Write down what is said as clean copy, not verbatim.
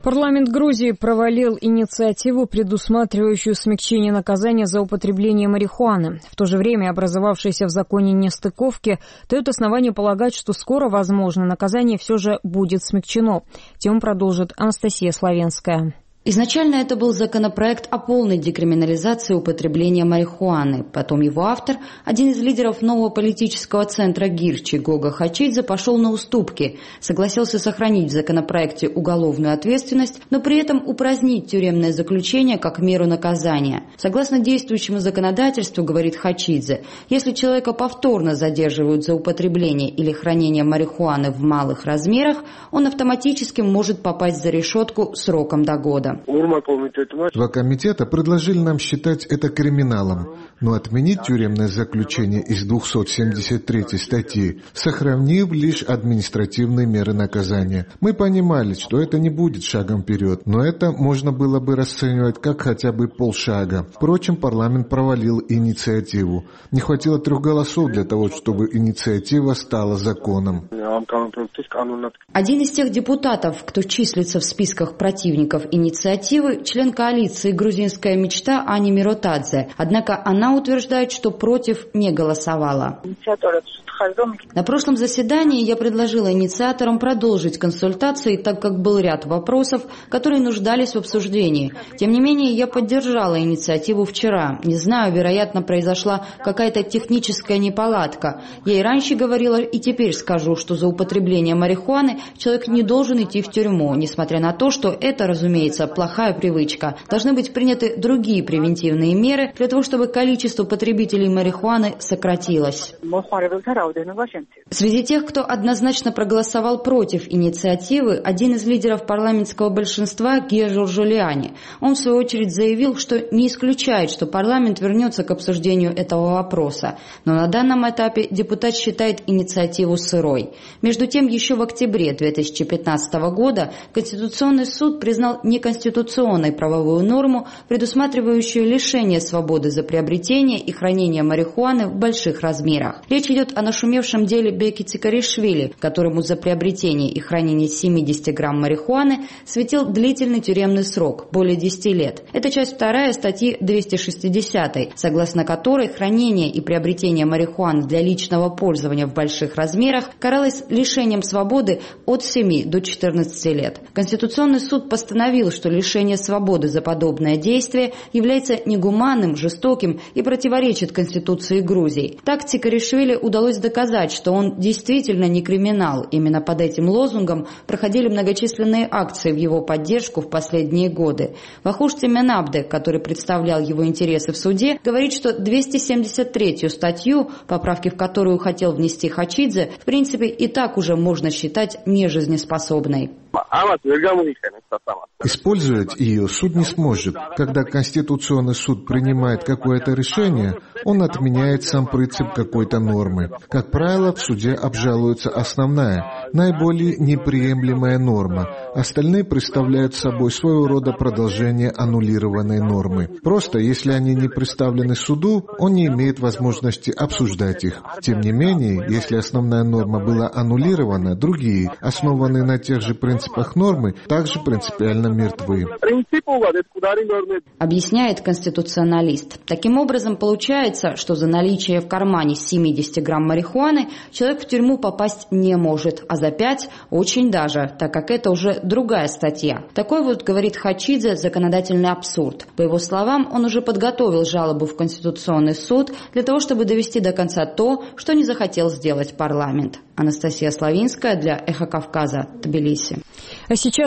Парламент Грузии провалил инициативу, предусматривающую смягчение наказания за употребление марихуаны. В то же время образовавшиеся в законе нестыковки дают основание полагать, что скоро, возможно, наказание все же будет смягчено. Тему продолжит Анастасия Славенская. Изначально это был законопроект о полной декриминализации употребления марихуаны. Потом его автор, один из лидеров нового политического центра Гирчи, Гога Хачидзе, пошел на уступки, согласился сохранить в законопроекте уголовную ответственность, но при этом упразднить тюремное заключение как меру наказания. Согласно действующему законодательству, говорит Хачидзе, если человека повторно задерживают за употребление или хранение марихуаны в малых размерах, он автоматически может попасть за решетку сроком до года. Два комитета предложили нам считать это криминалом, но отменить тюремное заключение из 273 статьи, сохранив лишь административные меры наказания. Мы понимали, что это не будет шагом вперед, но это можно было бы расценивать как хотя бы полшага. Впрочем, парламент провалил инициативу. Не хватило 3 голосов для того, чтобы инициатива стала законом. Один из тех депутатов, кто числится в списках противников инициативы, член коалиции «Грузинская мечта» Ани Миротадзе. Однако она утверждает, что против не голосовала. На прошлом заседании я предложила инициаторам продолжить консультации, так как был ряд вопросов, которые нуждались в обсуждении. Тем не менее, я поддержала инициативу вчера. Не знаю, вероятно, произошла какая-то техническая неполадка. Я и раньше говорила, и теперь скажу, что за употребление марихуаны человек не должен идти в тюрьму, несмотря на то, что это, разумеется, плохая привычка. Должны быть приняты другие превентивные меры для того, чтобы количество потребителей марихуаны сократилось. Среди тех, кто однозначно проголосовал против инициативы, один из лидеров парламентского большинства Гежур Жулиани. Он, в свою очередь, заявил, что не исключает, что парламент вернется к обсуждению этого вопроса. Но на данном этапе депутат считает инициативу сырой. Между тем, еще в октябре 2015 года Конституционный суд признал неконституционной правовую норму, предусматривающую лишение свободы за приобретение и хранение марихуаны в больших размерах. Речь идет о нашумевшем деле Беки Цикаришвили, которому за приобретение и хранение 70 грамм марихуаны светил длительный тюремный срок – более 10 лет. Это часть 2 статьи 260, согласно которой хранение и приобретение марихуаны для личного пользования в больших размерах каралось лишением свободы от 7 до 14 лет. Конституционный суд постановил, что лишение свободы за подобное действие является негуманным, жестоким и противоречит Конституции Грузии. Так Цикаришвили удалось доказать, что он действительно не криминал. Именно под этим лозунгом проходили многочисленные акции в его поддержку в последние годы. Вахуш Цеменабде, который представлял его интересы в суде, говорит, что 273-ю статью, поправки в которую хотел внести Хачидзе, в принципе и так уже можно считать нежизнеспособной. Использовать ее суд не сможет. Когда Конституционный суд принимает какое-то решение, он отменяет сам принцип какой-то нормы. Как правило, в суде обжалуется основная, наиболее неприемлемая норма. Остальные представляют собой своего рода продолжение аннулированной нормы. Просто, если они не представлены суду, он не имеет возможности обсуждать их. Тем не менее, если основная норма была аннулирована, другие, основанные на тех же принципах нормы, также принципиально мертвы. Объясняет конституционалист. Таким образом, получается, что за наличие в кармане 70 грамм марихуаны человек в тюрьму попасть не может, а за 5 очень даже, так как это уже другая статья. Такой вот, говорит Хачидзе, законодательный абсурд. По его словам, он уже подготовил жалобу в Конституционный суд для того, чтобы довести до конца то, что не захотел сделать парламент. Анастасия Славинская для Эхо Кавказа, Тбилиси. А сейчас